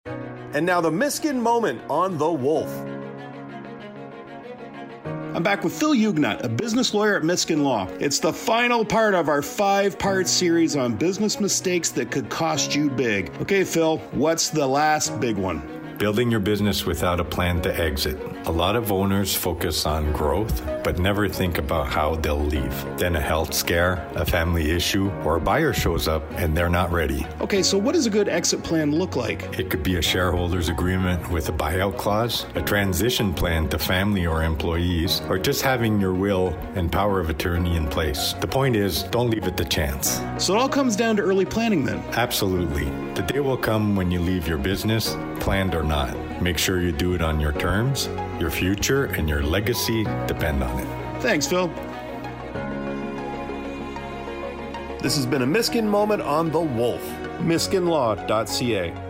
And now the Miskin moment on The Wolf. I'm back with Phil Huguenot, a business lawyer at Miskin Law. It's the final part of our 5-part series on business mistakes that could cost you big. Okay, Phil, what's the last big one? Building your business without a plan to exit. A lot of owners focus on growth, but never think about how they'll leave. Then a health scare, a family issue, or a buyer shows up and they're not ready. Okay, so what does a good exit plan look like? It could be a shareholders agreement with a buyout clause, a transition plan to family or employees, or just having your will and power of attorney in place. The point is, don't leave it to chance. So it all comes down to early planning then? Absolutely. The day will come when you leave your business, planned or not. Make sure you do it on your terms. Your future and your legacy depend on it. Thanks, Phil. This has been a Miskin moment on The Wolf. MiskinLaw.ca.